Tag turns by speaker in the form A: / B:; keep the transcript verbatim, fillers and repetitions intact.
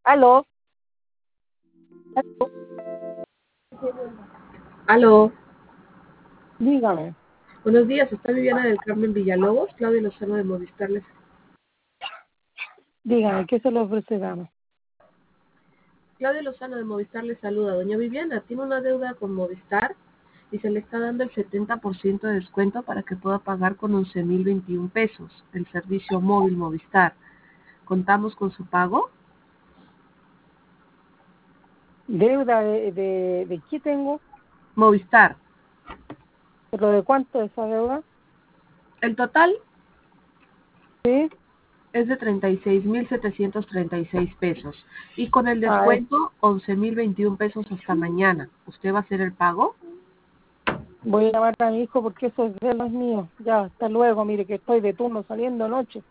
A: Aló,
B: Aló,
A: dígame,
B: buenos días, está Viviana del Carmen Villalobos, Claudia Lozano de Movistar. Les...
A: dígame, ¿qué se le ofrece, dama?
B: Claudia Lozano de Movistar le saluda. Doña Viviana, tiene una deuda con Movistar y se le está dando el setenta por ciento de descuento para que pueda pagar con once mil veintiún pesos el servicio móvil Movistar. ¿Contamos con su pago?
A: ¿Deuda de, de, de qué tengo?
B: Movistar.
A: ¿Pero de cuánto es esa deuda?
B: El total
A: Sí,
B: es de treinta y seis mil setecientos treinta y seis pesos y con el
A: ah, es-
B: descuento once mil veintiún pesos hasta mañana. ¿Usted va a hacer el pago?
A: voy a llamar a mi hijo porque eso es de los míos. Ya, hasta luego, mire que estoy de turno saliendo anoche.